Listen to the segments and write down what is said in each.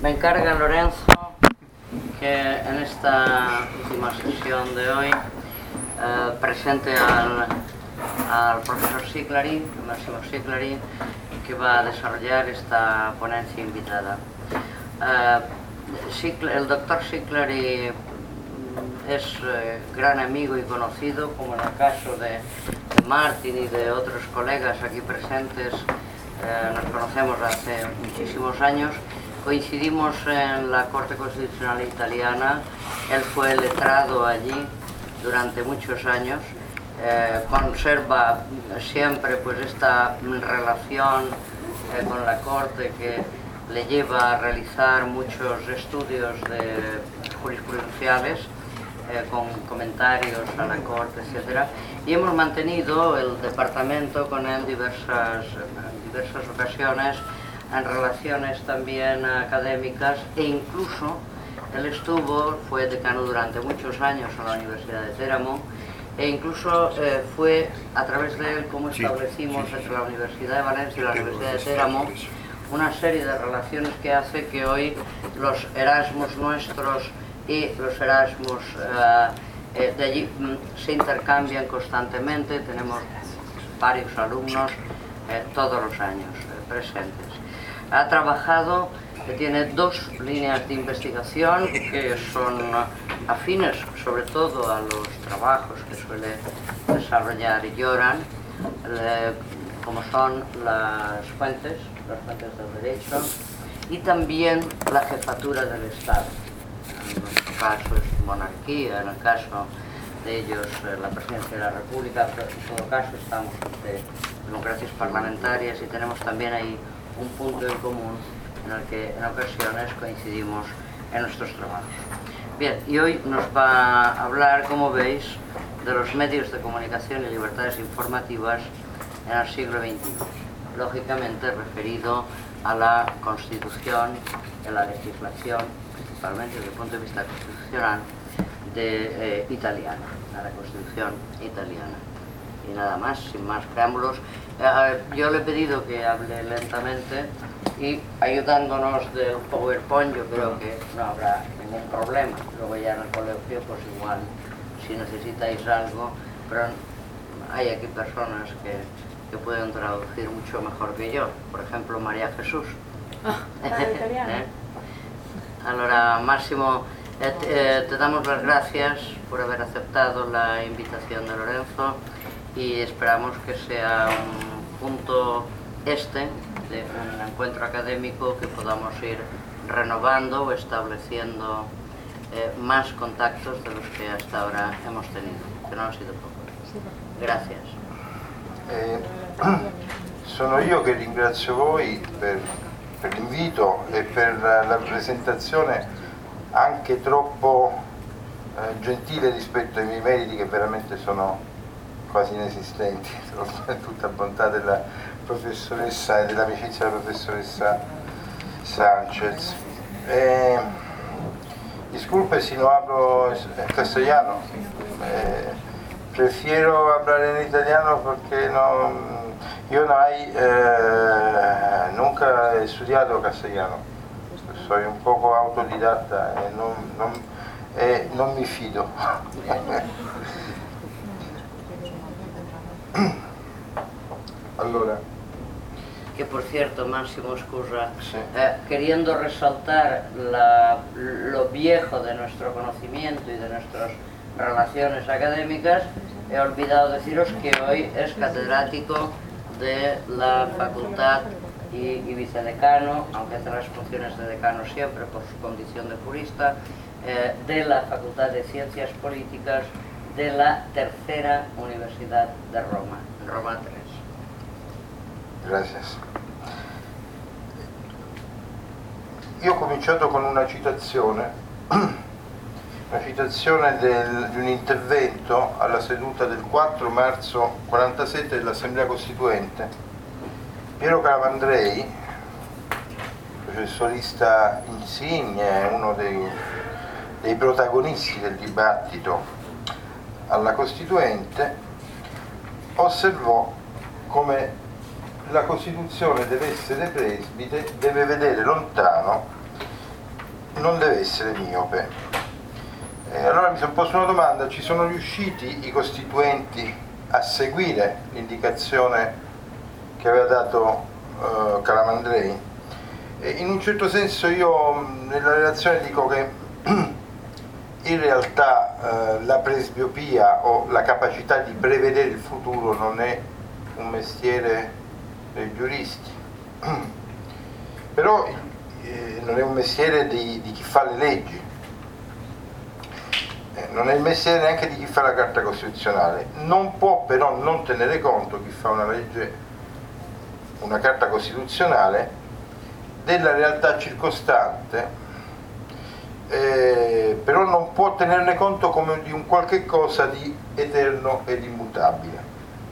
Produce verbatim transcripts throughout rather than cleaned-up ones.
Me encarga Lorenzo que en esta última sesión de hoy eh, presente al, al profesor Siclari, Máximo Siclari, que va a desarrollar esta ponencia invitada. Eh, el doctor Siclari es eh, gran amigo y conocido, como en el caso de, de Martín y de otros colegas aquí presentes. Eh, nos conocemos hace muchísimos años, coincidimos en la Corte Constitucional Italiana, él fue letrado allí durante muchos años, eh, conserva siempre pues esta relación eh, con la Corte que le lleva a realizar muchos estudios de jurisprudenciales, eh, con comentarios a la Corte, etcétera, y hemos mantenido el departamento con él diversas, diversas ocasiones en relaciones también académicas, e incluso él estuvo, fue decano durante muchos años en la Universidad de Teramo, e incluso eh, fue a través de él como establecimos sí, sí, sí. entre la Universidad de Valencia y la Universidad de Teramo una serie de relaciones que hace que hoy los Erasmus nuestros y los Erasmus eh, eh, de allí mm, se intercambian constantemente. Tenemos varios alumnos eh, todos los años eh, presentes. Ha trabajado, que tiene dos líneas de investigación que son afines sobre todo a los trabajos que suele desarrollar Joran, eh, como son las fuentes, las fuentes del derecho, y también la jefatura del Estado. En nuestro caso es monarquía, en el caso de ellos eh, la presidencia de la República, pero en todo caso estamos ante democracias parlamentarias y tenemos también ahí un punto en común en el que en ocasiones coincidimos en nuestros trabajos. Bien, y hoy nos va a hablar, como veis, de los medios de comunicación y libertades informativas en el siglo veintiuno, lógicamente referido a la Constitución, a la legislación, principalmente desde el punto de vista constitucional, de, eh, italiana, a la Constitución italiana. Y nada más, sin más preámbulos. Eh, yo le he pedido que hable lentamente y ayudándonos del PowerPoint yo creo que no habrá ningún problema. Luego ya en el colegio pues igual si necesitáis algo, pero hay aquí personas que, que pueden traducir mucho mejor que yo. Por ejemplo, María Jesús. Ah, italiana. ¿Eh? Allora, Máximo, eh, eh, te damos las gracias por haber aceptado la invitación de Lorenzo y esperamos que sea un punto este de un encuentro académico que podamos ir renovando o estableciendo eh, más contactos de los que hasta ahora hemos tenido, que no han sido pocos. Gracias. Eh, sono io che ringrazio voi per, per l'invito e per la, la presentazione anche troppo eh, gentile rispetto ai miei meriti, che veramente sono quasi inesistenti, tutta bontà della professoressa e dell'amicizia della professoressa Sanchez. Eh, disculpe si no hablo castellano, eh, prefiero hablar en italiano porque no, yo no hay, eh, nunca he estudiado castellano, soy un poco autodidatta e non, non, eh, non mi fido. Allora. Que por cierto, Máximo, excusa, sí. eh, queriendo resaltar la, lo viejo de nuestro conocimiento y de nuestras relaciones académicas, he olvidado deciros que hoy es catedrático de la facultad y, y vicedecano, aunque hace las funciones de decano siempre por su condición de jurista, eh, de la Facultad de Ciencias Políticas de la Tercera Universidad de Roma, Roma tres. Grazie. Io ho cominciato con una citazione, una citazione del, di un intervento alla seduta del quattro marzo quarantasette dell'Assemblea Costituente. Piero Calamandrei, professorista insigne, uno dei, dei protagonisti del dibattito alla Costituente, osservò come la Costituzione deve essere presbite, deve vedere lontano non deve essere miope. E allora mi sono posto una domanda: ci sono riusciti i costituenti a seguire l'indicazione che aveva dato uh, Calamandrei? E in un certo senso io nella relazione dico che in realtà uh, la presbiopia o la capacità di prevedere il futuro non è un mestiere dei giuristi, però eh, non è un mestiere di, di chi fa le leggi, eh, non è il mestiere neanche di chi fa la Carta Costituzionale. Non può però non tenere conto chi fa una legge, una Carta Costituzionale, della realtà circostante, eh, però non può tenerne conto come di un qualche cosa di eterno ed immutabile.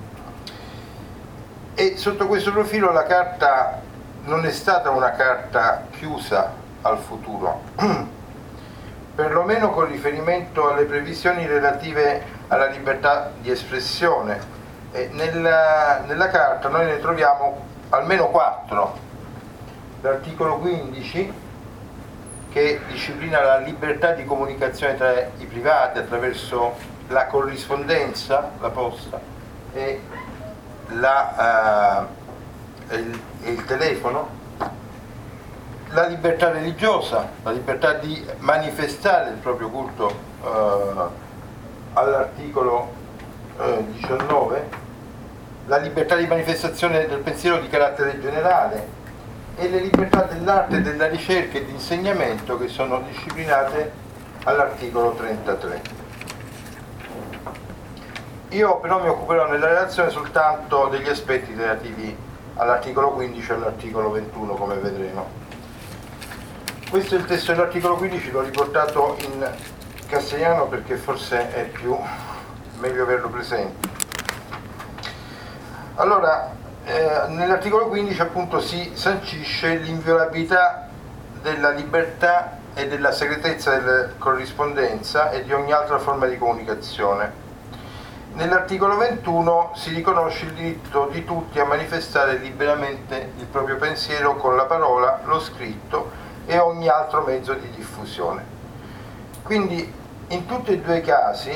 E sotto questo profilo la carta non è stata una carta chiusa al futuro, perlomeno con riferimento alle previsioni relative alla libertà di espressione. E nella, nella carta noi ne troviamo almeno quattro. L'articolo quindici, che disciplina la libertà di comunicazione tra i privati attraverso la corrispondenza, la posta, e La, uh, il, il telefono, la libertà religiosa, la libertà di manifestare il proprio culto uh, all'articolo uh, diciannove, la libertà di manifestazione del pensiero di carattere generale e le libertà dell'arte, della ricerca e di insegnamento, che sono disciplinate all'articolo trentatré. Io però mi occuperò nella relazione soltanto degli aspetti relativi all'articolo quindici e all'articolo ventuno, come vedremo. Questo è il testo dell'articolo quindici, l'ho riportato in castellano perché forse è più meglio averlo presente. Allora, eh, nell'articolo quindici appunto si sancisce l'inviolabilità della libertà e della segretezza della corrispondenza e di ogni altra forma di comunicazione. Nell'articolo ventuno si riconosce il diritto di tutti a manifestare liberamente il proprio pensiero con la parola, lo scritto e ogni altro mezzo di diffusione. Quindi in tutti e due i casi,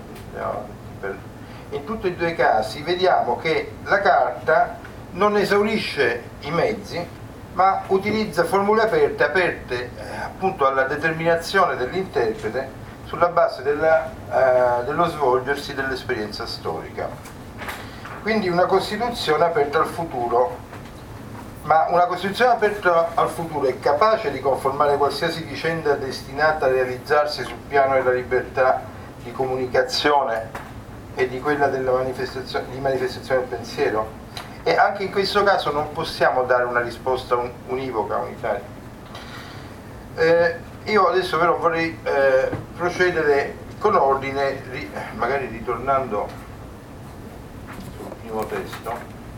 in tutti e due i casi vediamo che la carta non esaurisce i mezzi, ma utilizza formule aperte, aperte eh, appunto alla determinazione dell'interprete sulla base della, eh, dello svolgersi dell'esperienza storica. Quindi una Costituzione aperta al futuro, ma una Costituzione aperta al futuro è capace di conformare qualsiasi vicenda destinata a realizzarsi sul piano della libertà di comunicazione e di quella della manifestazione, di manifestazione del pensiero? E anche in questo caso non possiamo dare una risposta un, univoca, unitaria. Eh, Io adesso però vorrei eh, procedere con ordine, ri, magari ritornando sul primo testo,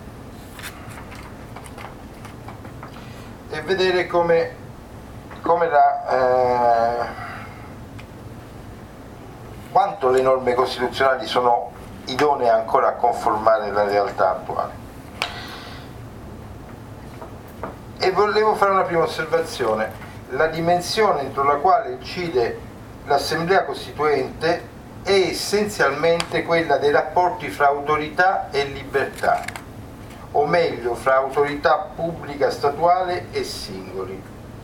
e vedere come, come la, eh, quanto le norme costituzionali sono idonee ancora a conformare la realtà attuale. E volevo fare una prima osservazione. La dimensione entro la quale incide l'Assemblea Costituente è essenzialmente quella dei rapporti fra autorità e libertà, o meglio, fra autorità pubblica statuale e singoli.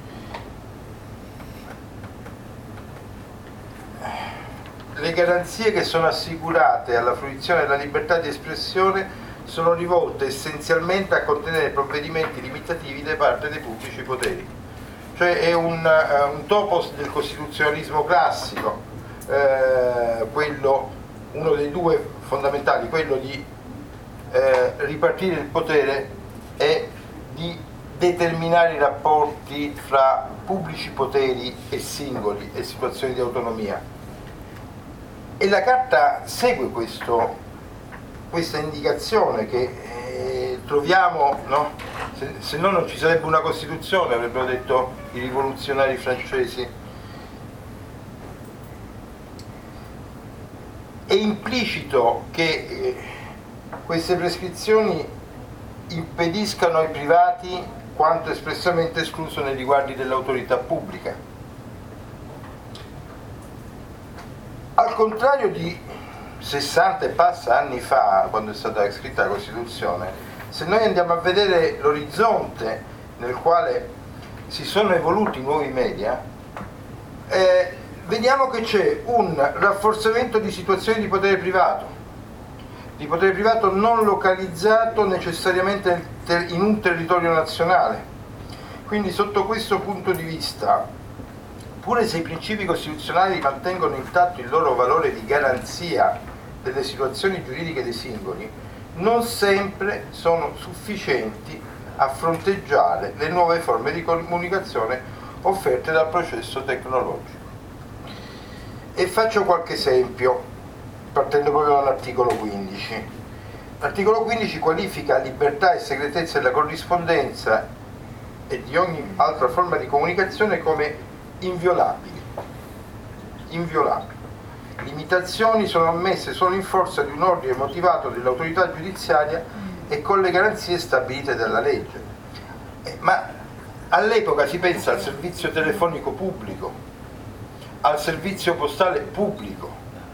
Le garanzie che sono assicurate alla fruizione della libertà di espressione sono rivolte essenzialmente a contenere provvedimenti limitativi da parte dei pubblici poteri. Cioè è un, uh, un topos del costituzionalismo classico, eh, quello, uno dei due fondamentali, quello di eh, ripartire il potere e di determinare i rapporti fra pubblici poteri e singoli e situazioni di autonomia. E la Carta segue questo, questa indicazione che eh, troviamo, no? Se, se no non ci sarebbe una Costituzione, avrebbero detto i rivoluzionari francesi. È implicito che eh, queste prescrizioni impediscano ai privati quanto espressamente escluso nei riguardi dell'autorità pubblica. contrario di sessanta e passa anni fa, quando è stata scritta la Costituzione, se noi andiamo a vedere l'orizzonte nel quale si sono evoluti i nuovi media, eh, vediamo che c'è un rafforzamento di situazioni di potere privato, di potere privato non localizzato necessariamente in un territorio nazionale. Quindi sotto questo punto di vista, pure se i principi costituzionali mantengono intatto il loro valore di garanzia delle situazioni giuridiche dei singoli, non sempre sono sufficienti a fronteggiare le nuove forme di comunicazione offerte dal processo tecnologico. E faccio qualche esempio, partendo proprio dall'articolo quindici. L'articolo quindici qualifica libertà e segretezza della corrispondenza e di ogni altra forma di comunicazione come inviolabili. Inviolabili. Limitazioni sono ammesse solo in forza di un ordine motivato dell'autorità giudiziaria e con le garanzie stabilite dalla legge. Eh, ma all'epoca si pensa al servizio telefonico pubblico, al servizio postale pubblico,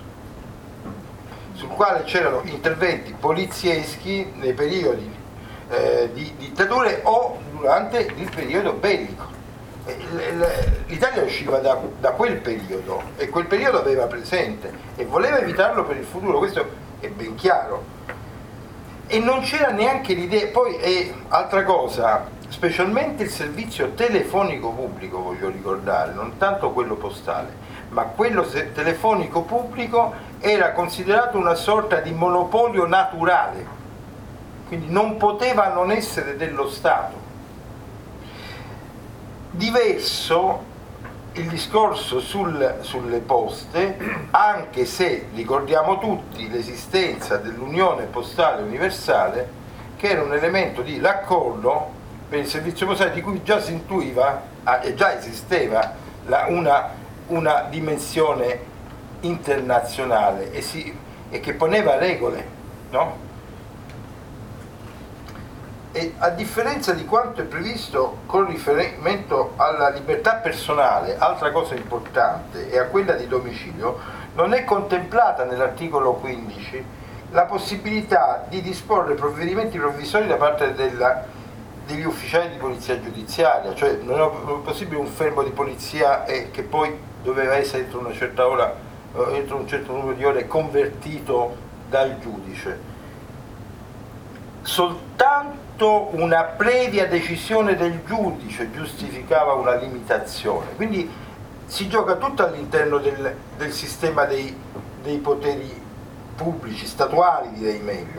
sul quale c'erano interventi polizieschi nei periodi eh, di dittature o durante il periodo bellico. L'Italia usciva da, da quel periodo e quel periodo aveva presente e voleva evitarlo per il futuro, questo è ben chiaro. E non c'era neanche l'idea, poi è altra cosa, specialmente il servizio telefonico pubblico, voglio ricordare, non tanto quello postale, ma quello telefonico pubblico era considerato una sorta di monopolio naturale, quindi non poteva non essere dello Stato. Diverso il discorso sul, sulle poste, anche se ricordiamo tutti l'esistenza dell'Unione Postale Universale, che era un elemento di raccordo per il servizio postale di cui già si intuiva e già esisteva la, una, una dimensione internazionale e, si, e che poneva regole, no? E a differenza di quanto è previsto con riferimento alla libertà personale, altra cosa importante, e a quella di domicilio, non è contemplata nell'articolo quindici la possibilità di disporre provvedimenti provvisori da parte della, degli ufficiali di polizia giudiziaria, cioè non è possibile un fermo di polizia e che poi doveva essere entro una certa ora, entro un certo numero di ore convertito dal giudice. Soltanto una previa decisione del giudice giustificava una limitazione, quindi si gioca tutto all'interno del, del sistema dei, dei poteri pubblici, statuali direi meglio.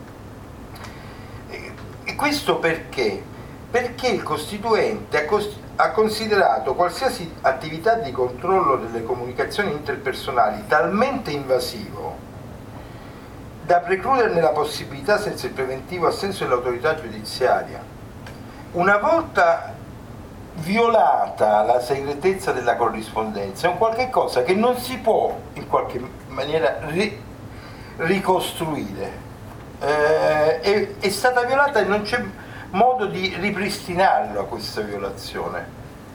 E, e questo perché? Perché il Costituente ha, cos- ha considerato qualsiasi attività di controllo delle comunicazioni interpersonali talmente invasivo da precluderne la possibilità senza il preventivo assenso dell'autorità giudiziaria. Una volta violata la segretezza della corrispondenza, è un qualche cosa che non si può in qualche maniera ri- ricostruire. Eh, è, è stata violata e non c'è modo di ripristinarla questa violazione.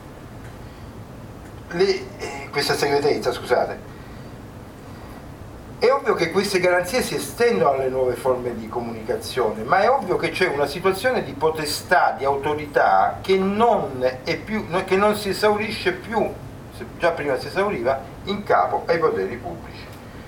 Le, eh, questa segretezza, scusate. È ovvio che queste garanzie si estendono alle nuove forme di comunicazione, ma è ovvio che c'è una situazione di potestà, di autorità che non è più, che non si esaurisce più, se già prima si esauriva, in capo ai poteri pubblici.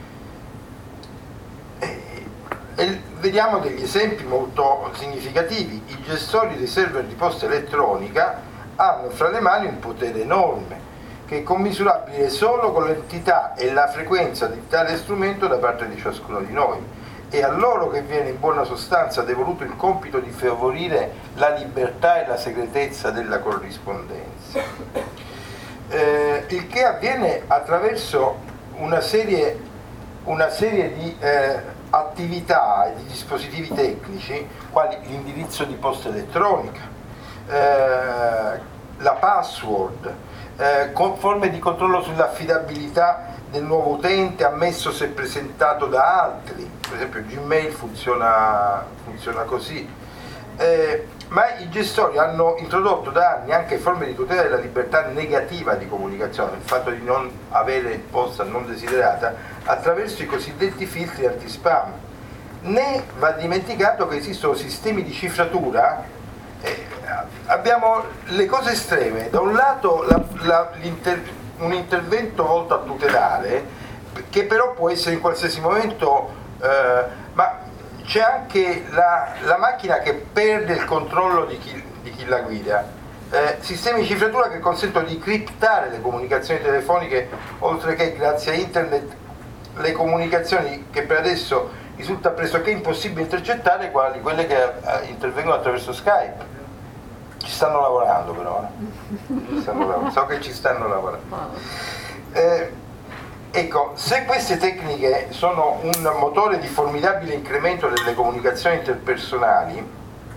E, e vediamo degli esempi molto significativi. I gestori dei server di posta elettronica hanno fra le mani un potere enorme, che è commisurabile solo con l'entità e la frequenza di tale strumento da parte di ciascuno di noi. È a loro che viene in buona sostanza devoluto il compito di favorire la libertà e la segretezza della corrispondenza, eh, il che avviene attraverso una serie, una serie di eh, attività e di dispositivi tecnici, quali l'indirizzo di posta elettronica, eh, la password, Eh, con forme di controllo sull'affidabilità del nuovo utente ammesso se presentato da altri, per esempio Gmail funziona, funziona così, eh, ma i gestori hanno introdotto da anni anche forme di tutela della libertà negativa di comunicazione, il fatto di non avere posta non desiderata, attraverso i cosiddetti filtri anti-spam. Né va dimenticato che esistono sistemi di cifratura, eh, abbiamo le cose estreme, da un lato la, la, un intervento volto a tutelare, che però può essere in qualsiasi momento, eh, ma c'è anche la, la macchina che perde il controllo di chi, di chi la guida, eh, sistemi di cifratura che consentono di criptare le comunicazioni telefoniche, oltre che grazie a internet le comunicazioni che per adesso risulta pressoché impossibile intercettare, quali quelle che eh, intervengono attraverso Skype. Ci stanno lavorando però, eh? Ci stanno lavorando. So che ci stanno lavorando. Eh, ecco, se queste tecniche sono un motore di formidabile incremento delle comunicazioni interpersonali,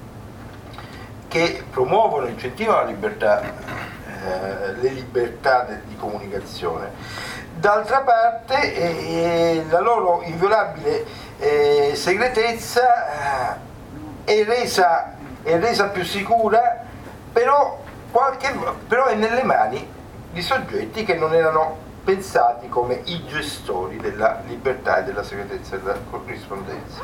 che promuovono e incentivano la libertà, eh, le libertà de, di comunicazione, d'altra parte eh, la loro inviolabile eh, segretezza eh, è, resa, è resa più sicura, però, qualche, però è nelle mani di soggetti che non erano pensati come i gestori della libertà e della segretezza della corrispondenza.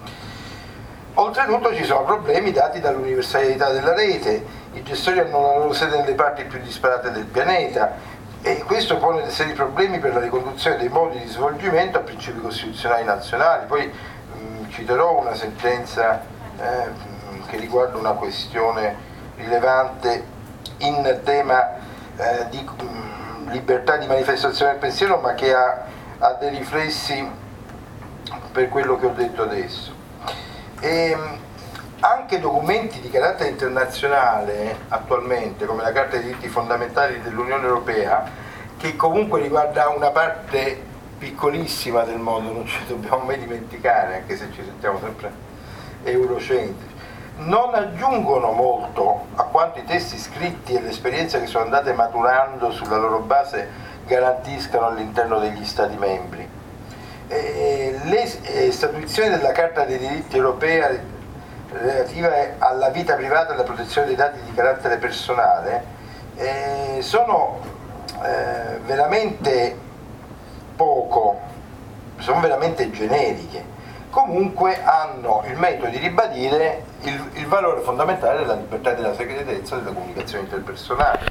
Oltretutto ci sono problemi dati dall'universalità della rete, i gestori hanno la loro sede nelle parti più disparate del pianeta e questo pone seri problemi per la riconduzione dei modi di svolgimento a principi costituzionali nazionali. Poi mh, citerò una sentenza eh, che riguarda una questione rilevante in tema eh, di mh, libertà di manifestazione del pensiero, ma che ha, ha dei riflessi per quello che ho detto adesso. E anche documenti di carattere internazionale attualmente, come la Carta dei diritti fondamentali dell'Unione Europea, che comunque riguarda una parte piccolissima del mondo, non ci dobbiamo mai dimenticare, anche se ci sentiamo sempre eurocentrici, non aggiungono molto a quanto i testi scritti e le esperienze che sono andate maturando sulla loro base garantiscano all'interno degli Stati membri. Eh, le eh, statuizioni della Carta dei diritti europea relative alla vita privata e alla protezione dei dati di carattere personale eh, sono eh, veramente poco, sono veramente generiche, comunque hanno il merito di ribadire il, il valore fondamentale della libertà e della segretezza della comunicazione interpersonale.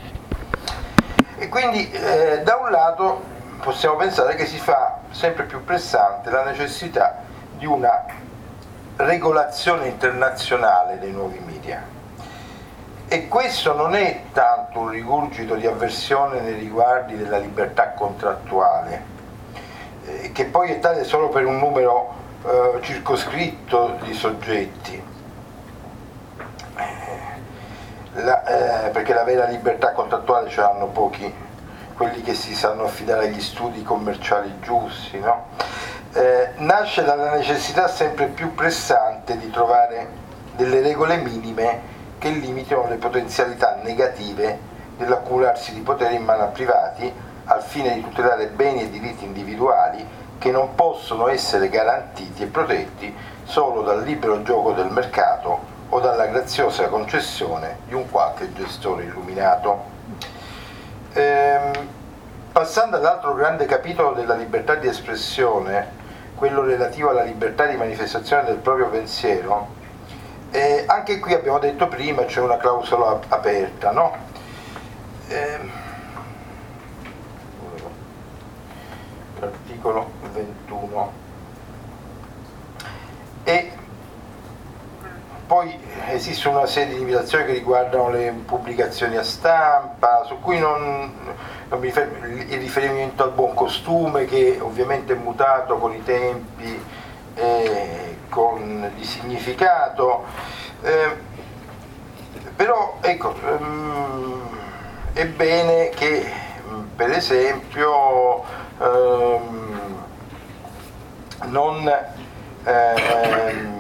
E quindi eh, da un lato possiamo pensare che si fa sempre più pressante la necessità di una regolazione internazionale dei nuovi media, e questo non è tanto un rigurgito di avversione nei riguardi della libertà contrattuale, eh, che poi è tale solo per un numero eh, circoscritto di soggetti, eh, la, eh, perché la vera libertà contrattuale ce l'hanno pochi, quelli che si sanno affidare agli studi commerciali giusti, no? Eh, nasce dalla necessità sempre più pressante di trovare delle regole minime che limitino le potenzialità negative dell'accumularsi di potere in mano a privati al fine di tutelare beni e diritti individuali che non possono essere garantiti e protetti solo dal libero gioco del mercato o dalla graziosa concessione di un qualche gestore illuminato. Ehm, passando all'altro grande capitolo della libertà di espressione, quello relativo alla libertà di manifestazione del proprio pensiero, eh, anche qui abbiamo detto prima c'è una clausola aperta, no? Ehm, l'articolo ventuno, e poi esiste una serie di limitazioni che riguardano le pubblicazioni a stampa, su cui non, non mi riferisco, il riferimento al buon costume, che ovviamente è mutato con i tempi, eh, con di significato, eh, però ecco, ehm, è bene che per esempio ehm, non ehm,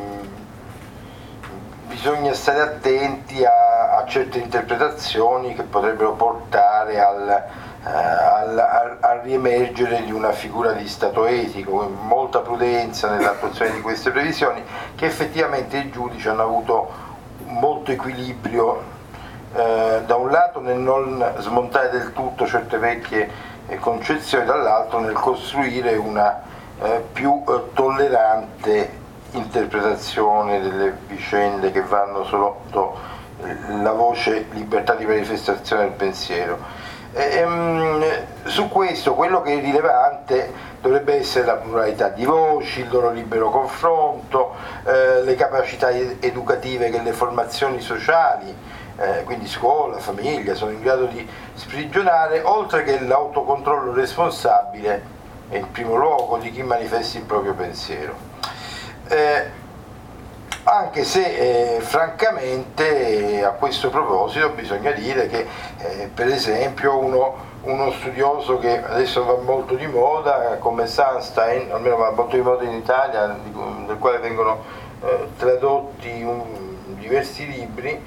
bisogna stare attenti a, a certe interpretazioni che potrebbero portare al, eh, al, al, al riemergere di una figura di stato etico, molta prudenza nell'attuazione di queste previsioni, che effettivamente i giudici hanno avuto molto equilibrio eh, da un lato nel non smontare del tutto certe vecchie eh, concezioni, dall'altro nel costruire una eh, più eh, tollerante interpretazione delle vicende che vanno sotto la voce libertà di manifestazione del pensiero. E, um, su questo quello che è rilevante dovrebbe essere la pluralità di voci, il loro libero confronto, eh, le capacità educative che le formazioni sociali, eh, quindi scuola, famiglia, sono in grado di sprigionare, oltre che l'autocontrollo responsabile e in primo luogo di chi manifesta il proprio pensiero. Eh, anche se eh, francamente eh, a questo proposito bisogna dire che eh, per esempio uno, uno studioso che adesso va molto di moda come Sunstein, almeno va molto di moda in Italia, del quale vengono eh, tradotti un, diversi libri,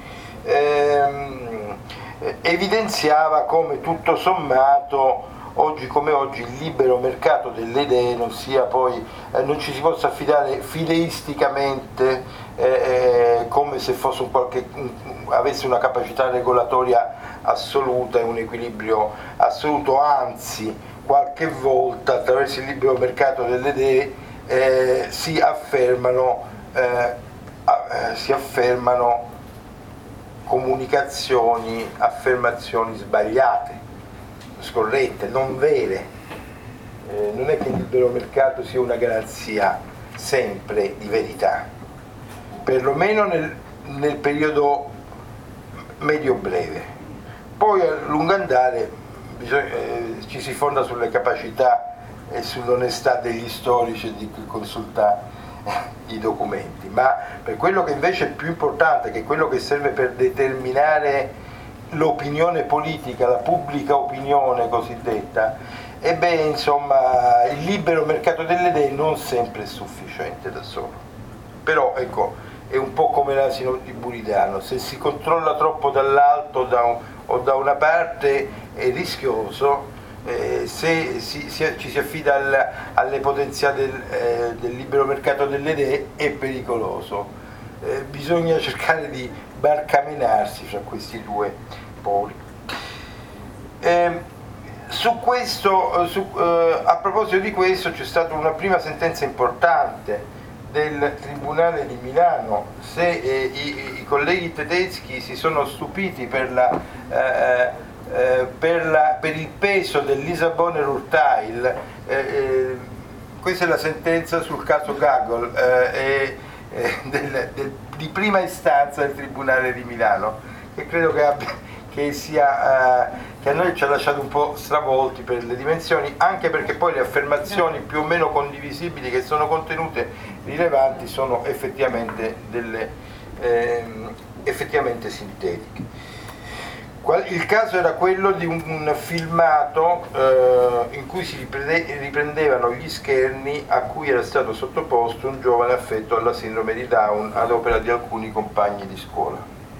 ehm, evidenziava come tutto sommato oggi come oggi il libero mercato delle idee non sia poi eh, non ci si possa affidare fideisticamente eh, eh, come se fosse un qualche un, avesse una capacità regolatoria assoluta e un equilibrio assoluto, anzi qualche volta attraverso il libero mercato delle idee eh, si affermano eh, eh, si affermano comunicazioni, affermazioni sbagliate, scorrette, non vere. Eh, non è che il libero mercato sia una garanzia sempre di verità, perlomeno nel, nel periodo medio-breve. Poi a lungo andare bisogna, eh, ci si fonda sulle capacità e sull'onestà degli storici e di chi consulta i documenti, ma per quello che invece è più importante, che è quello che serve per determinare l'opinione politica, la pubblica opinione cosiddetta, e beh, insomma, il libero mercato delle idee non sempre è sufficiente da solo. Però ecco, è un po' come l'asino di Buridano, se si controlla troppo dall'alto da un, o da una parte è rischioso, eh, se si, si, ci si affida al, alle potenzialità del, eh, del libero mercato delle idee è pericoloso. Eh, bisogna cercare di barcamenarsi fra questi due poli. Eh, su questo, su, eh, a proposito di questo, c'è stata una prima sentenza importante del Tribunale di Milano. Se eh, i, i colleghi tedeschi si sono stupiti per, la, eh, eh, per, la, per il peso del Lissabonner Urteil, eh, eh, questa è la sentenza sul caso Gagel, eh, eh, del, del, di prima istanza del Tribunale di Milano, che credo che, abbia, che, sia, eh, che a noi ci ha lasciato un po' stravolti per le dimensioni, anche perché poi le affermazioni più o meno condivisibili che sono contenute rilevanti sono effettivamente, delle, eh, effettivamente sintetiche. Il caso era quello di un filmato eh, in cui si riprende, riprendevano gli scherni a cui era stato sottoposto un giovane affetto alla sindrome di Down ad opera di alcuni compagni di scuola.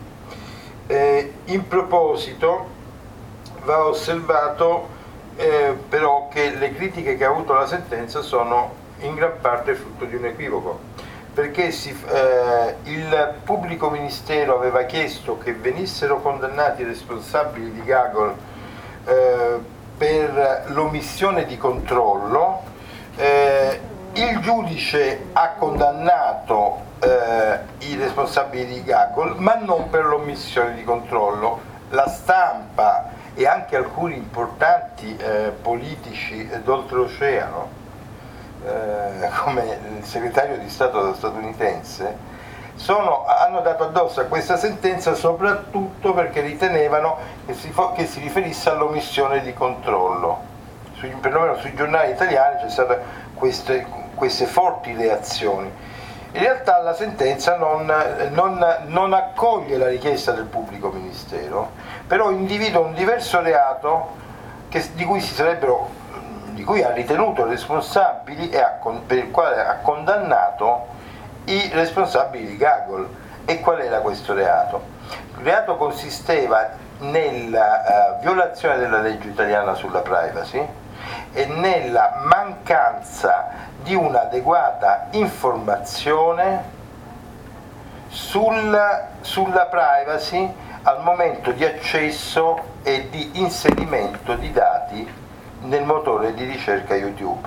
Eh, in proposito va osservato eh, però che le critiche che ha avuto la sentenza sono in gran parte frutto di un equivoco, perché si, eh, il pubblico ministero aveva chiesto che venissero condannati i responsabili di Gagel eh, per l'omissione di controllo, eh, il giudice ha condannato eh, i responsabili di Gagel, ma non per l'omissione di controllo. La stampa e anche alcuni importanti eh, politici d'oltreoceano, Eh, come il segretario di Stato statunitense, sono, hanno dato addosso a questa sentenza soprattutto perché ritenevano che si, fo- che si riferisse all'omissione di controllo. Sui, perlomeno sui giornali italiani c'è state queste, queste forti reazioni. In realtà la sentenza non, non, non accoglie la richiesta del pubblico ministero, però individua un diverso reato che, di cui si sarebbero di cui ha ritenuto responsabili e ha, per il quale ha condannato i responsabili di Gagel. E qual era questo reato? Il reato consisteva nella uh, violazione della legge italiana sulla privacy e nella mancanza di un'adeguata informazione sul, sulla privacy al momento di accesso e di inserimento di dati nel motore di ricerca YouTube.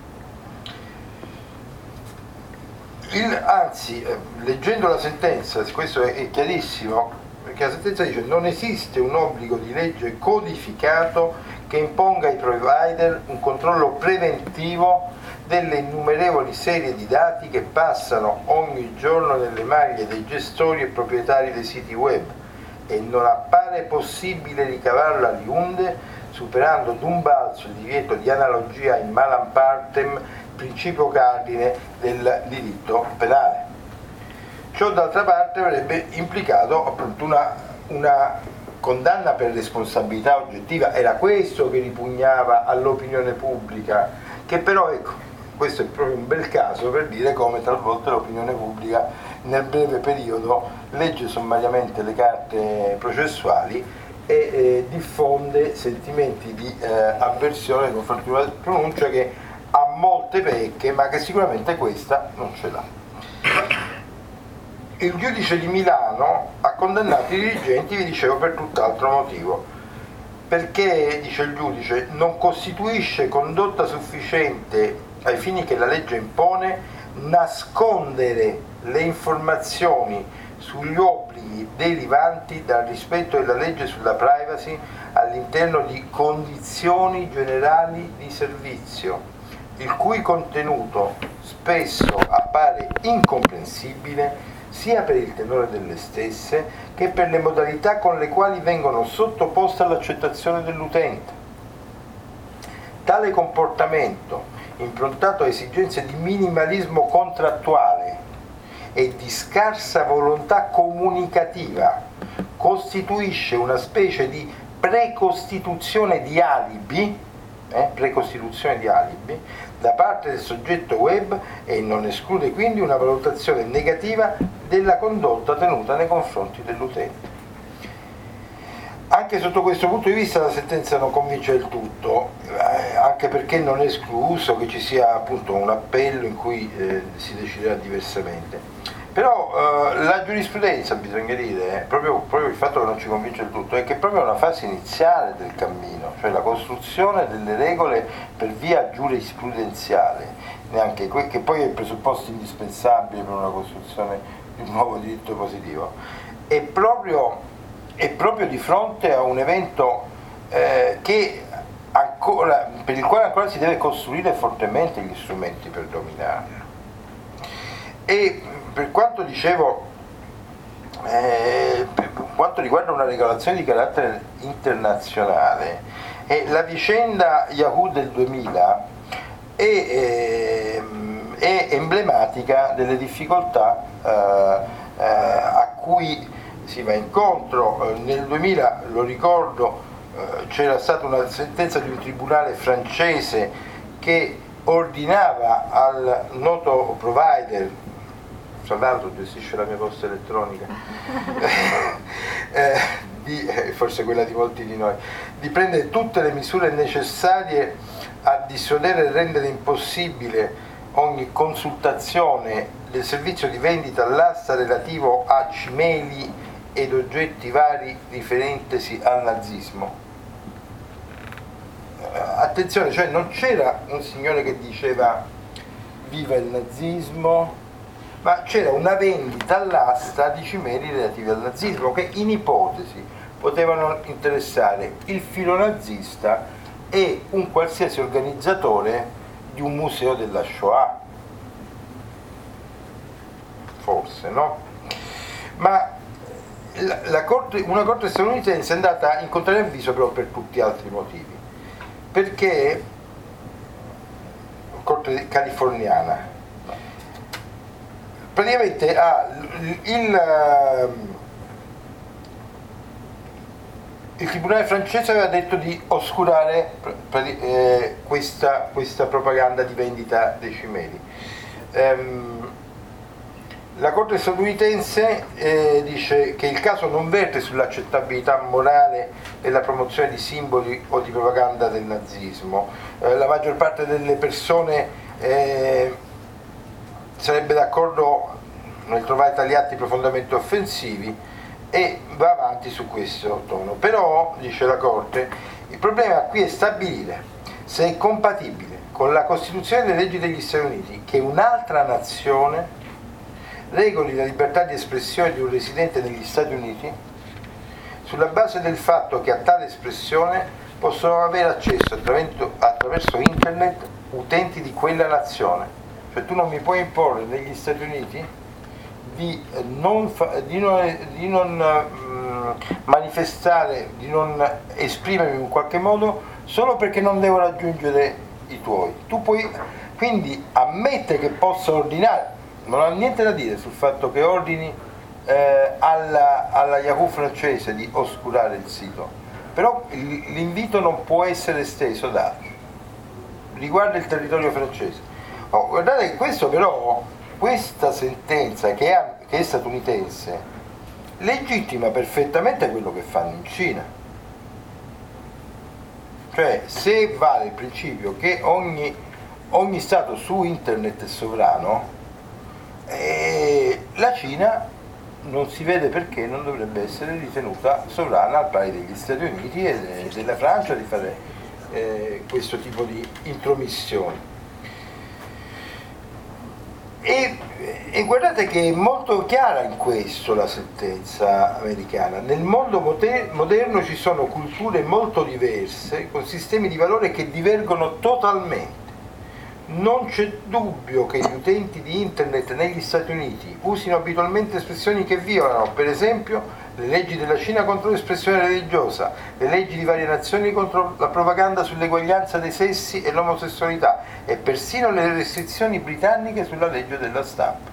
Il, anzi, eh, leggendo la sentenza, questo è, è chiarissimo, perché la sentenza dice: non esiste un obbligo di legge codificato che imponga ai provider un controllo preventivo delle innumerevoli serie di dati che passano ogni giorno nelle maglie dei gestori e proprietari dei siti web, e non appare possibile ricavarlo a riunde, superando d'un balzo il divieto di analogia in malam partem, principio cardine del diritto penale. Ciò d'altra parte avrebbe implicato appunto una, una condanna per responsabilità oggettiva. Era questo che ripugnava all'opinione pubblica, che però, ecco, questo è proprio un bel caso per dire come talvolta l'opinione pubblica nel breve periodo legge sommariamente le carte processuali e eh, diffonde sentimenti di eh, avversione nei confronti di una pronuncia che ha molte pecche, ma che sicuramente questa non ce l'ha. Il giudice di Milano ha condannato i dirigenti, vi dicevo, per tutt'altro motivo, perché, dice il giudice, non costituisce condotta sufficiente ai fini che la legge impone nascondere le informazioni sugli obblighi derivanti dal rispetto della legge sulla privacy all'interno di condizioni generali di servizio, il cui contenuto spesso appare incomprensibile sia per il tenore delle stesse che per le modalità con le quali vengono sottoposte all'accettazione dell'utente. Tale comportamento, improntato a esigenze di minimalismo contrattuale e di scarsa volontà comunicativa, costituisce una specie di precostituzione di alibi, eh, precostituzione di alibi da parte del soggetto web, e non esclude quindi una valutazione negativa della condotta tenuta nei confronti dell'utente. Anche sotto questo punto di vista la sentenza non convince del tutto, eh, anche perché non è escluso che ci sia appunto un appello in cui eh, si deciderà diversamente. Però eh, la giurisprudenza, bisogna dire, eh, proprio, proprio il fatto che non ci convince del tutto, è che è proprio una fase iniziale del cammino, cioè la costruzione delle regole per via giurisprudenziale, neanche que- che poi è il presupposto indispensabile per una costruzione di un nuovo diritto positivo, è proprio, è proprio di fronte a un evento eh, che ancora, per il quale ancora si deve costruire fortemente gli strumenti per dominarlo. E per quanto dicevo, eh, per quanto riguarda una regolazione di carattere internazionale, eh, la vicenda Yahoo del duemila è, eh, è emblematica delle difficoltà eh, eh, a cui si va incontro. Eh, nel duemila, lo ricordo, eh, c'era stata una sentenza di un tribunale francese che ordinava al noto provider, tra l'altro gestisce la mia posta elettronica, eh, di, eh, forse quella di molti di noi, di prendere tutte le misure necessarie a dissuadere e rendere impossibile ogni consultazione del servizio di vendita all'asta relativo a cimeli ed oggetti vari riferentesi al nazismo. Eh, attenzione, cioè non c'era un signore che diceva viva il nazismo, ma c'era una vendita all'asta di cimeli relativi al nazismo che in ipotesi potevano interessare il filo nazista e un qualsiasi organizzatore di un museo della Shoah, forse, no? Ma la, la corte, una corte statunitense è andata in contrario avviso però per tutti altri motivi, perché corte californiana praticamente ah, il, il, il tribunale francese aveva detto di oscurare eh, questa, questa propaganda di vendita dei cimeli. Um, la Corte statunitense eh, dice che il caso non verte sull'accettabilità morale della promozione di simboli o di propaganda del nazismo. Eh, la maggior parte delle persone eh, sarebbe d'accordo ne trovate agli atti profondamente offensivi e va avanti su questo tono. Però, dice la Corte, il problema qui è stabilire se è compatibile con la Costituzione e le leggi degli Stati Uniti che un'altra nazione regoli la libertà di espressione di un residente negli Stati Uniti sulla base del fatto che a tale espressione possono avere accesso attraverso, attraverso internet utenti di quella nazione. Cioè tu non mi puoi imporre negli Stati Uniti di non, fa, di non, di non mh, manifestare, di non esprimermi in qualche modo solo perché non devo raggiungere i tuoi. Tu puoi quindi ammette che possa ordinare, non ha niente da dire sul fatto che ordini eh, alla, alla Yahoo francese di oscurare il sito, però l'invito non può essere esteso da altri, riguarda il territorio francese. Oh, guardate che questo però, questa sentenza che è, che è statunitense legittima perfettamente quello che fanno in Cina. Cioè, se vale il principio che ogni, ogni Stato su internet è sovrano, eh, la Cina non si vede perché non dovrebbe essere ritenuta sovrana al pari degli Stati Uniti e de, della Francia di fare eh, questo tipo di intromissioni. E, e guardate che è molto chiara in questo la sentenza americana. Nel mondo moder- moderno ci sono culture molto diverse, con sistemi di valore che divergono totalmente. Non c'è dubbio che gli utenti di internet negli Stati Uniti usino abitualmente espressioni che violano, per esempio, le leggi della Cina contro l'espressione religiosa, le leggi di varie nazioni contro la propaganda sull'eguaglianza dei sessi e l'omosessualità e persino le restrizioni britanniche sulla legge della stampa.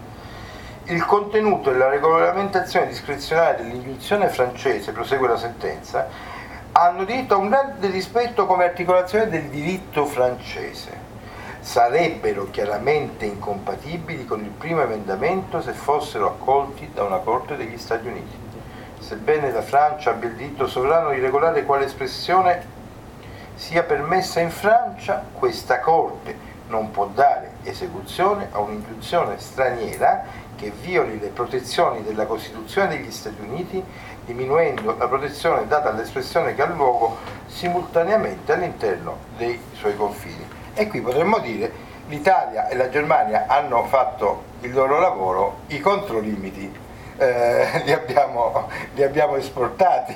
Il contenuto e la regolamentazione discrezionale dell'ingiunzione francese, prosegue la sentenza, hanno diritto a un grande rispetto come articolazione del diritto francese. Sarebbero chiaramente incompatibili con il primo emendamento se fossero accolti da una Corte degli Stati Uniti. Sebbene la Francia abbia il diritto sovrano di regolare quale espressione sia permessa in Francia, questa Corte non può dare esecuzione a un'ingiunzione straniera che violi le protezioni della Costituzione degli Stati Uniti, diminuendo la protezione data all'espressione che ha luogo simultaneamente all'interno dei suoi confini. E qui potremmo dire l'Italia e la Germania hanno fatto il loro lavoro, i controlimiti eh, li, abbiamo, li abbiamo esportati.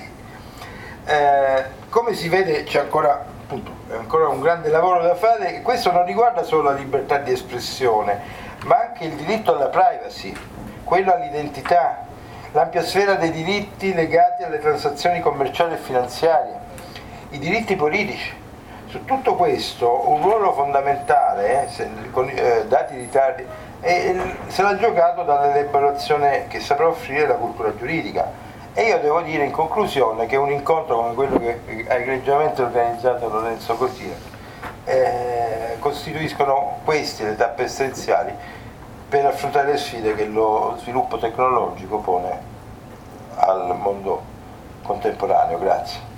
Eh, come si vede c'è ancora, appunto, ancora un grande lavoro da fare, e questo non riguarda solo la libertà di espressione, ma anche il diritto alla privacy, quello all'identità, l'ampia sfera dei diritti legati alle transazioni commerciali e finanziarie, i diritti politici. Su tutto questo un ruolo fondamentale, eh, se, con eh, dati di tardi, eh, se l'ha giocato dall'elaborazione che saprà offrire la cultura giuridica. E io devo dire in conclusione che un incontro come quello che ha egregiamente organizzato Lorenzo Cortina eh, costituiscono queste le tappe essenziali per affrontare le sfide che lo sviluppo tecnologico pone al mondo contemporaneo. Grazie.